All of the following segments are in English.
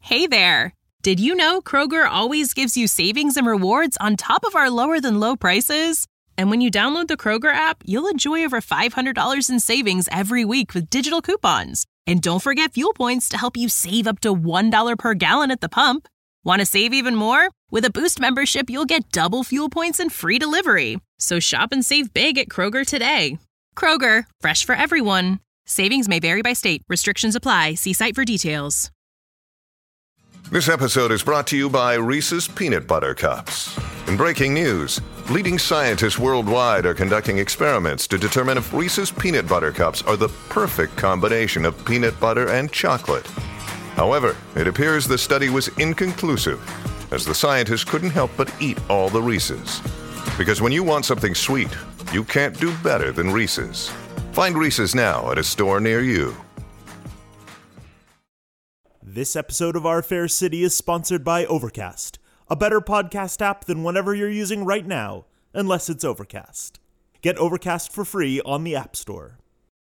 Hey there! Did you know Kroger always gives you savings and rewards on top of our lower-than-low prices? And when you download the Kroger app, you'll enjoy over $500 in savings every week with digital coupons. And don't forget fuel points to help you save up to $1 per gallon at the pump. Want to save even more? With a Boost membership, you'll get double fuel points and free delivery. So shop and save big at Kroger today. Kroger, fresh for everyone. Savings may vary by state. Restrictions apply. See site for details. This episode is brought to you by Reese's Peanut Butter Cups. In breaking news, leading scientists worldwide are conducting experiments to determine if Reese's Peanut Butter Cups are the perfect combination of peanut butter and chocolate. However, it appears the study was inconclusive, as the scientists couldn't help but eat all the Reese's. Because when you want something sweet, you can't do better than Reese's. Find Reese's now at a store near you. This episode of Our Fair City is sponsored by Overcast, a better podcast app than whatever you're using right now, unless it's Overcast. Get Overcast for free on the App Store.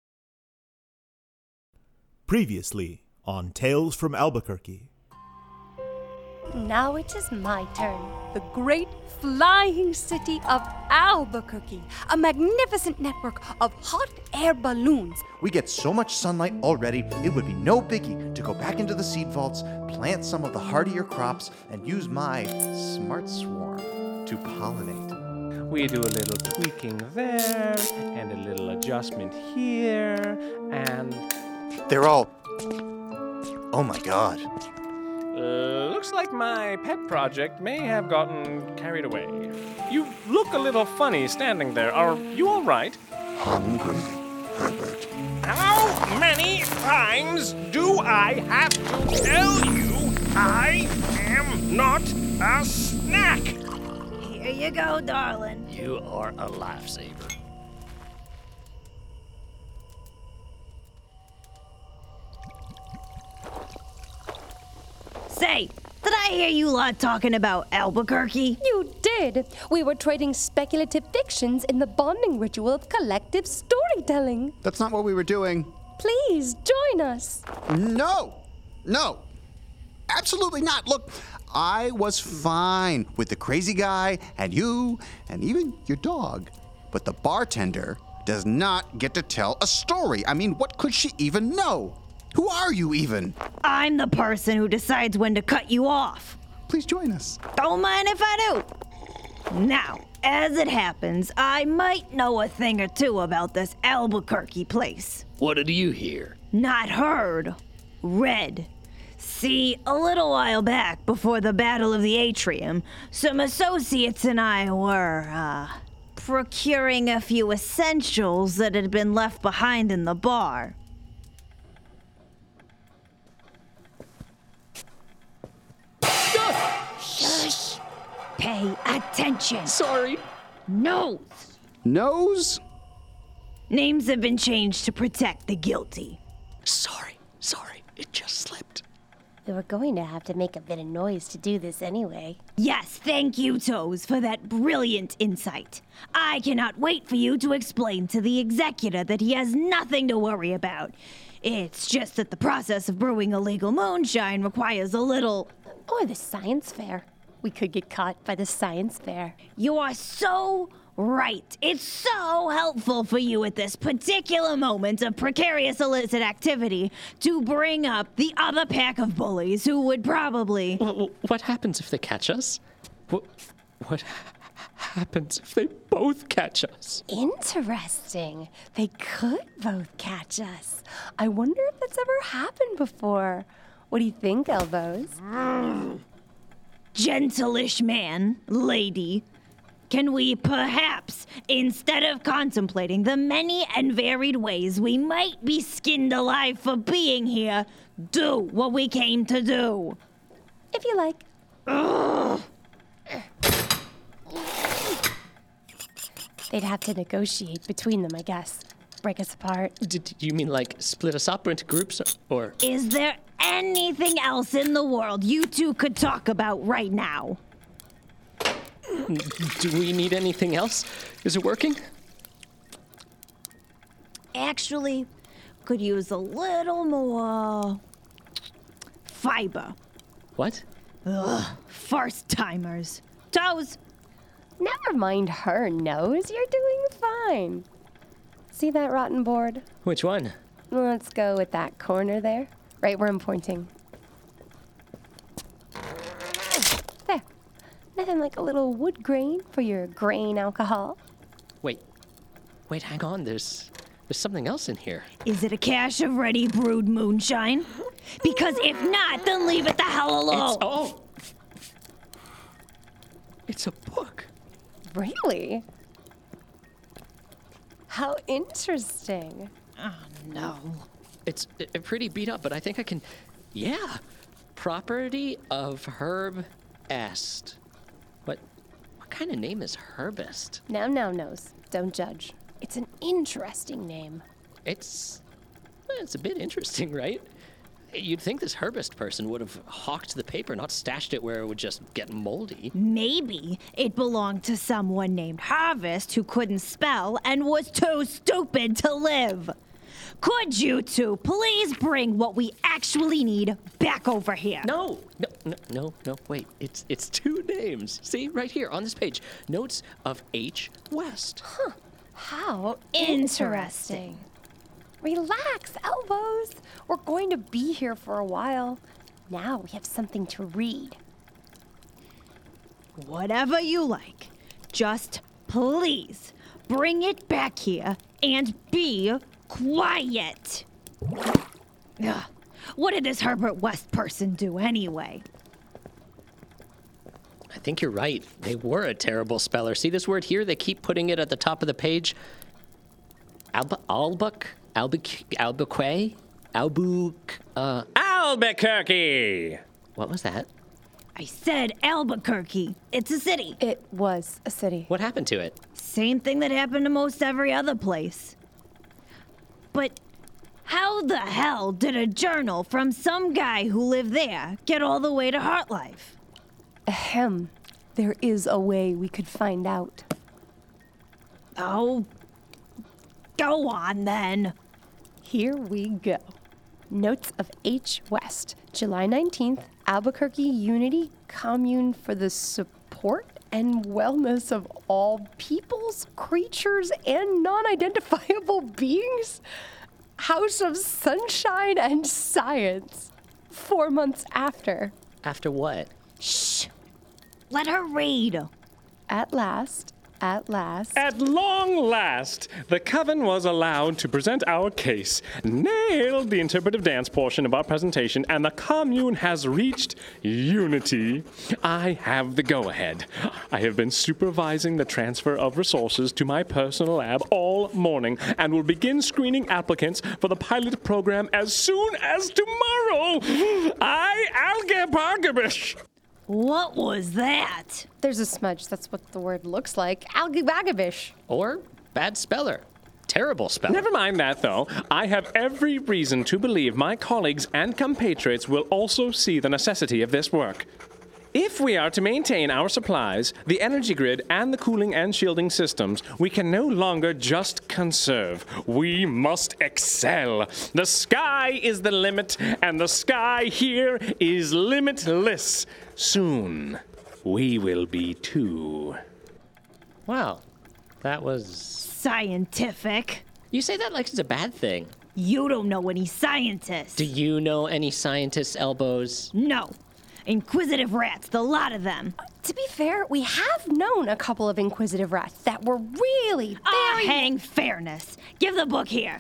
Previously on Tales from Albuquerque. Now it is my turn. The great flying city of Albuquerque. A magnificent network of hot air balloons. We get so much sunlight already, it would be no biggie to go back into the seed vaults, plant some of the hardier crops, and use my smart swarm to pollinate. We do a little tweaking there, and a little adjustment here, and... They're all... Oh my god. Looks like my pet project may have gotten carried away. You look a little funny standing there. Are you all right? How many times do I have to tell you I am not a snack? Here you go, darling. You are a lifesaver. Say, did I hear you lot talking about Albuquerque? You did. We were trading speculative fictions in the bonding ritual of collective storytelling. That's not what we were doing. Please join us. No, absolutely not. Look, I was fine with the crazy guy and you and even your dog. But the bartender does not get to tell a story. I mean, what could she even know? Who are you even? I'm the person who decides when to cut you off. Please join us. Don't mind if I do. Now, as it happens, I might know a thing or two about this Albuquerque place. What did you hear? Not heard. Read. See, a little while back, before the Battle of the Atrium, some associates and I were, procuring a few essentials that had been left behind in the bar. Shush! Pay attention. Sorry. Nose. Nose? Names have been changed to protect the guilty. Sorry. It just slipped. We were going to have to make a bit of noise to do this anyway. Yes, thank you, Toes, for that brilliant insight. I cannot wait for you to explain to the executor that he has nothing to worry about. It's just that the process of brewing illegal moonshine requires a little... Or the science fair. We could get caught by the science fair. You are so right. It's so helpful for you at this particular moment of precarious illicit activity to bring up the other pack of bullies who would probably... What happens if they catch us? What happens if they both catch us? Interesting. They could both catch us. I wonder if that's ever happened before. What do you think, Elbows? Gentleish man, lady, can we perhaps, instead of contemplating the many and varied ways we might be skinned alive for being here, do what we came to do? If you like. They'd have to negotiate between them, I guess. Break us apart. Do you mean like split us up into groups, or? Is there anything else in the world you two could talk about right now? Do we need anything else? Is it working? Actually, could use a little more fiber. What? Ugh, first-timers. Toes! Never mind her, Nose. You're doing fine. See that rotten board? Which one? Let's go with that corner there, right where I'm pointing. There. Nothing like a little wood grain for your grain alcohol. Wait, hang on. There's something else in here. Is it a cache of ready brewed moonshine? Because if not, then leave it the hell alone. It's a book. Really? How interesting. Oh, no. It's pretty beat up, but I think I can... Yeah. Property of Herb Est. What kind of name is Herbest? Now, Nose. Don't judge. It's an interesting name. It's a bit interesting, right? You'd think this Herbest person would have hawked the paper, not stashed it where it would just get moldy. Maybe it belonged to someone named Harvest who couldn't spell and was too stupid to live. Could you two please bring what we actually need back over here? No, wait. It's two names. See, right here on this page. Notes of H. West. Huh. How interesting. Relax, Elbows. We're going to be here for a while. Now we have something to read. Whatever you like. Just please bring it back here and be quiet. Ugh. What did this Herbert West person do anyway? I think you're right. They were a terrible speller. See this word here? They keep putting it at the top of the page. Albuquerque! What was that? I said Albuquerque. It's a city. It was a city. What happened to it? Same thing that happened to most every other place. But how the hell did a journal from some guy who lived there get all the way to Heartlife? Ahem. There is a way we could find out. Oh, go on then. Here we go. Notes of H. West, July 19th, Albuquerque Unity Commune for the Support and Wellness of All Peoples, Creatures, and Non-Identifiable Beings. House of Sunshine and Science. 4 months after. After what? Shh. Let her read. At last. At long last, the Coven was allowed to present our case, nailed the interpretive dance portion of our presentation, and the commune has reached unity. I have the go-ahead. I have been supervising the transfer of resources to my personal lab all morning and will begin screening applicants for the pilot program as soon as tomorrow. Algebagabish. What was that? There's a smudge. That's what the word looks like. Algebagabish. Or bad speller. Terrible speller. Never mind that, though. I have every reason to believe my colleagues and compatriots will also see the necessity of this work. If we are to maintain our supplies, the energy grid, and the cooling and shielding systems, we can no longer just conserve. We must excel. The sky is the limit, and the sky here is limitless. Soon, we will be too. Wow, that was... Scientific. You say that like it's a bad thing. You don't know any scientists. Do you know any scientists, Elbows? No. Inquisitive rats, the lot of them. To be fair, we have known a couple of inquisitive rats that were really very... hang fairness. Give the book here.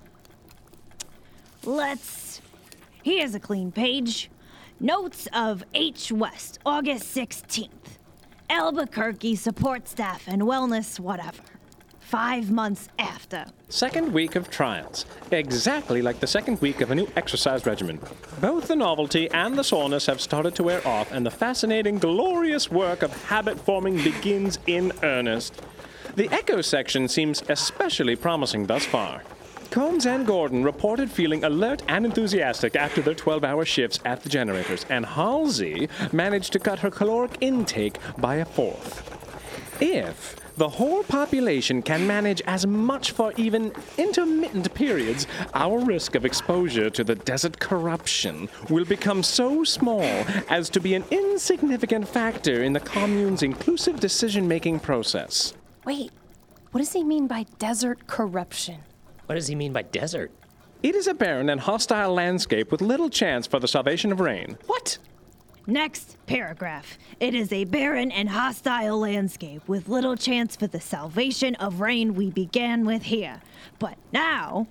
Here's a clean page. Notes of H. West, August 16th. Albuquerque support staff and wellness, whatever. 5 months after. Second week of trials. Exactly like the second week of a new exercise regimen. Both the novelty and the soreness have started to wear off, and the fascinating, glorious work of habit forming begins in earnest. The Echo section seems especially promising thus far. Combs and Gordon reported feeling alert and enthusiastic after their 12-hour shifts at the generators, and Halsey managed to cut her caloric intake by a fourth. If the whole population can manage as much for even intermittent periods, our risk of exposure to the desert corruption will become so small as to be an insignificant factor in the commune's inclusive decision-making process. Wait, what does he mean by desert corruption? What does he mean by desert? It is a barren and hostile landscape with little chance for the salvation of rain. What? Next paragraph. It is a barren and hostile landscape with little chance for the salvation of rain we began with here. But now,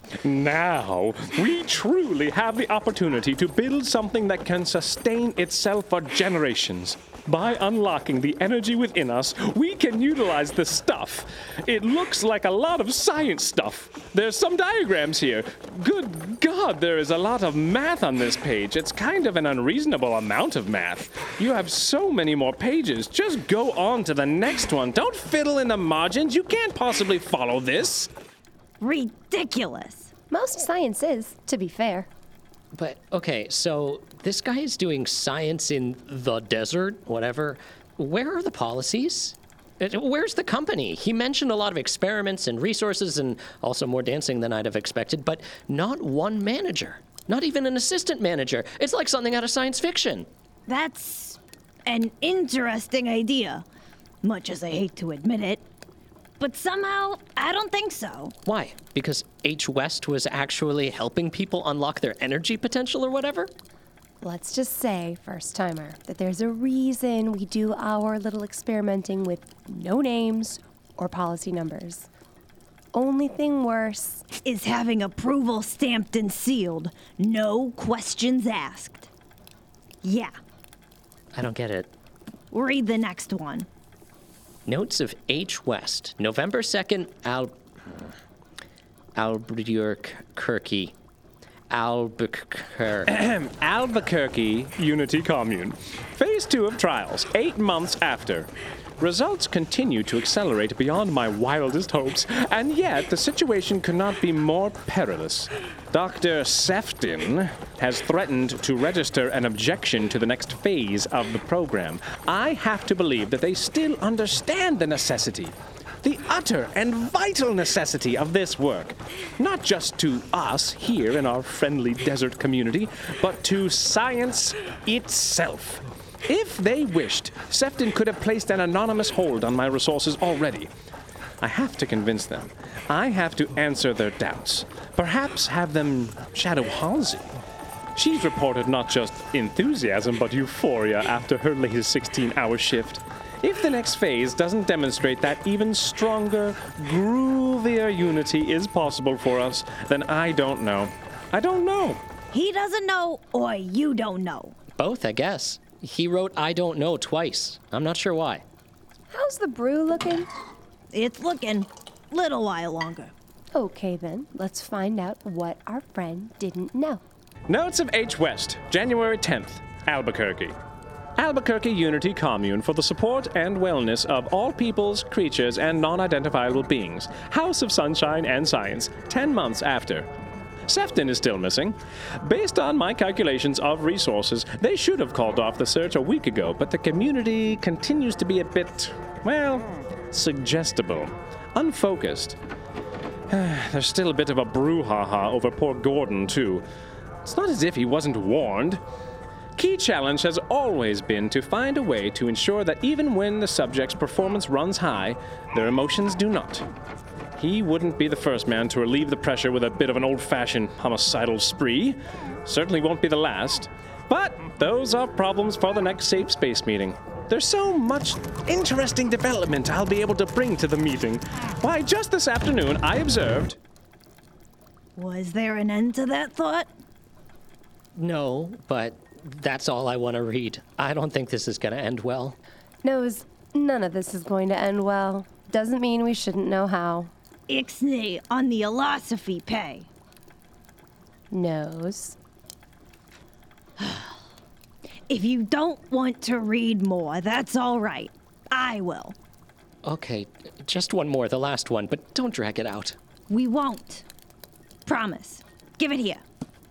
we truly have the opportunity to build something that can sustain itself for generations. By unlocking the energy within us, we can utilize the stuff. It looks like a lot of science stuff. There's some diagrams here. Good God, there is a lot of math on this page. It's kind of an unreasonable amount of math. You have so many more pages. Just go on to the next one. Don't fiddle in the margins. You can't possibly follow this. ridiculous. Most science is, to be fair. But, okay, so this guy is doing science in the desert, whatever. Where are the policies? Where's the company? He mentioned a lot of experiments and resources and also more dancing than I'd have expected, but not one manager. Not even an assistant manager. It's like something out of science fiction. That's an interesting idea, much as I hate to admit it. But somehow, I don't think so. Why? Because H. West was actually helping people unlock their energy potential or whatever? Let's just say, first timer, that there's a reason we do our little experimenting with no names or policy numbers. Only thing worse is having approval stamped and sealed. No questions asked. Yeah. I don't get it. Read the next one. Notes of H. West, November 2nd, Albuquerque. Albuquerque Unity Commune. Phase 2 of trials, 8 months after. Results continue to accelerate beyond my wildest hopes, and yet the situation could not be more perilous. Dr. Sefton has threatened to register an objection to the next phase of the program. I have to believe that they still understand the necessity, the utter and vital necessity of this work, not just to us here in our friendly desert community, but to science itself. If they wished, Sefton could have placed an anonymous hold on my resources already. I have to convince them. I have to answer their doubts. Perhaps have them shadow Halsey. She's reported not just enthusiasm, but euphoria after her latest 16-hour shift. If the next phase doesn't demonstrate that even stronger, groovier unity is possible for us, then I don't know. I don't know. He doesn't know, or you don't know. Both, I guess. He wrote I don't know twice. I'm not sure why. How's the brew looking? It's looking little while longer. Okay then, let's find out what our friend didn't know. Notes of H. West, January 10th, Albuquerque. Albuquerque Unity Commune for the support and wellness of all peoples, creatures, and non-identifiable beings. House of Sunshine and Science, 10 months after. Sefton is still missing. Based on my calculations of resources, they should have called off the search a week ago, but the community continues to be a bit, well, suggestible, unfocused. There's still a bit of a brouhaha over poor Gordon, too. It's not as if he wasn't warned. Key challenge has always been to find a way to ensure that even when the subject's performance runs high, their emotions do not. He wouldn't be the first man to relieve the pressure with a bit of an old-fashioned homicidal spree. Certainly won't be the last. But those are problems for the next Safe Space meeting. There's so much interesting development I'll be able to bring to the meeting. Why, just this afternoon, I observed... Was there an end to that thought? No, but that's all I want to read. I don't think this is going to end well. Knows none of this is going to end well. Doesn't mean we shouldn't know how. Ixnay on the philosophy pay. Knows. If you don't want to read more, that's all right. I will. Okay, just one more, the last one, but don't drag it out. We won't. Promise. Give it here.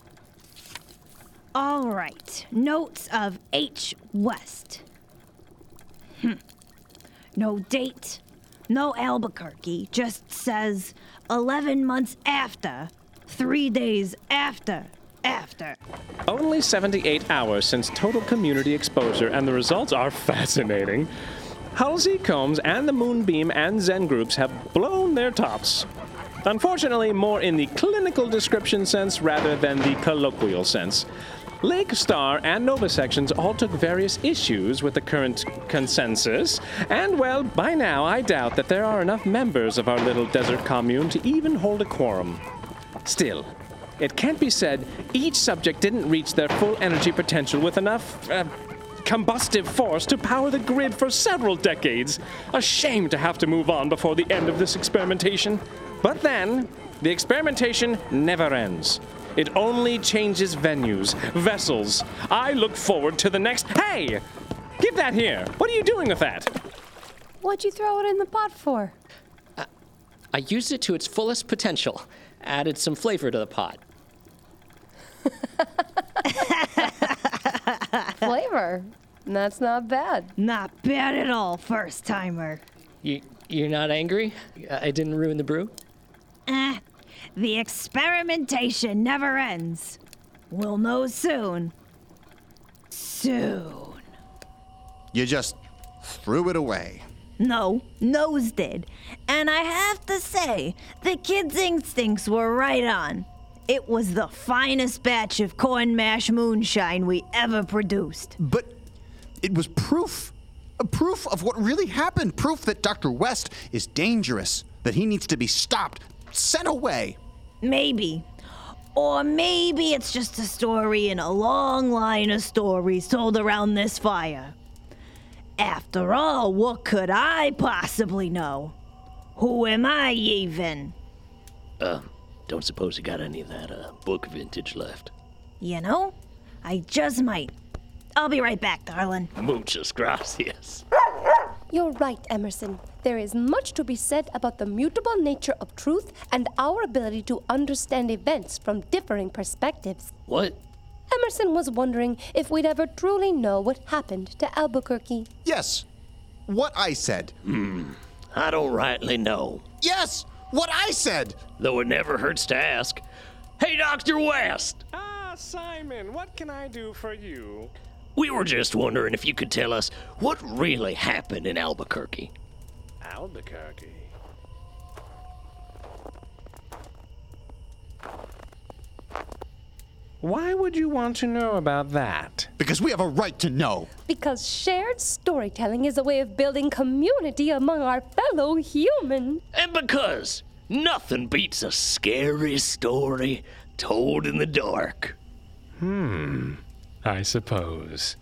All right. Notes of H. West. No date, No Albuquerque, just says 11 months after, 3 days after. Only 78 hours since total community exposure, and the results are fascinating. Halsey, Combs, and the Moonbeam and Zen groups have blown their tops. Unfortunately, more in the clinical description sense rather than the colloquial sense. Lake, Star, and Nova sections all took various issues with the current consensus, and well, by now I doubt that there are enough members of our little desert commune to even hold a quorum. Still, it can't be said each subject didn't reach their full energy potential with enough, combustive force to power the grid for several decades. A shame to have to move on before the end of this experimentation. But then, the experimentation never ends. It only changes venues, vessels. I look forward to the next... Hey! Give that here. What are you doing with that? What'd you throw it in the pot for? I used it to its fullest potential. Added some flavor to the pot. Flavor? That's not bad. Not bad at all, first timer. You're not angry? I didn't ruin the brew? The experimentation never ends. We'll know soon. Soon. You just threw it away. No, Nose did. And I have to say, the kid's instincts were right on. It was the finest batch of corn mash moonshine we ever produced. But it was proof. A proof of what really happened. Proof that Dr. West is dangerous. That he needs to be stopped. Sent away. Maybe. Or maybe it's just a story in a long line of stories told around this fire. After all, what could I possibly know? Who am I even? Don't suppose you got any of that book vintage left? You know, I just might. I'll be right back, darling. Muchas gracias. You're right, Emerson. There is much to be said about the mutable nature of truth and our ability to understand events from differing perspectives. What? Emerson was wondering if we'd ever truly know what happened to Albuquerque. Yes. What I said. I don't rightly know. Yes. What I said. Though it never hurts to ask. Hey, Dr. West! Simon, what can I do for you? We were just wondering if you could tell us what really happened in Albuquerque. Albuquerque? Why would you want to know about that? Because we have a right to know. Because shared storytelling is a way of building community among our fellow humans. And because nothing beats a scary story told in the dark. I suppose.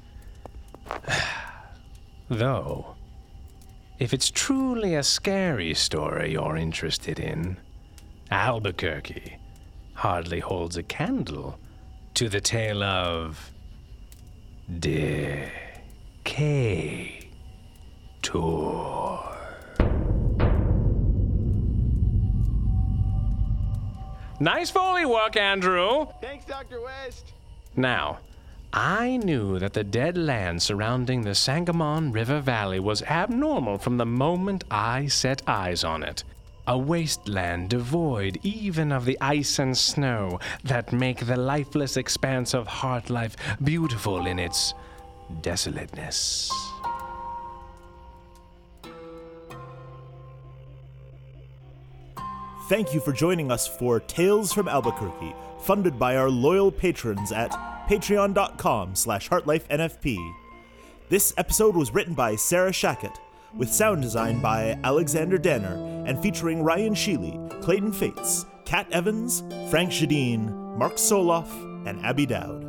Though, if it's truly a scary story you're interested in, Albuquerque hardly holds a candle to the tale of Decatur. Nice Foley work, Andrew. Thanks, Dr. West. Now, I knew that the dead land surrounding the Sangamon River Valley was abnormal from the moment I set eyes on it. A wasteland devoid even of the ice and snow that make the lifeless expanse of Heartlife beautiful in its desolateness. Thank you for joining us for Tales from Albuquerque, funded by our loyal patrons at patreon.com/heartlifenfp. This episode was written by Sarah Shackett, with sound design by Alexander Danner, and featuring Ryan Sheely, Clayton Fates, Kat Evans, Frank Jadine, Mark Soloff, and Abby Dowd.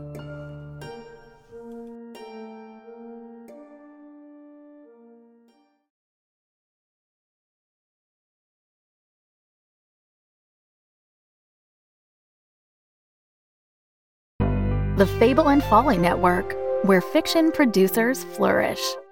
The Fable and Folly Network, where fiction producers flourish.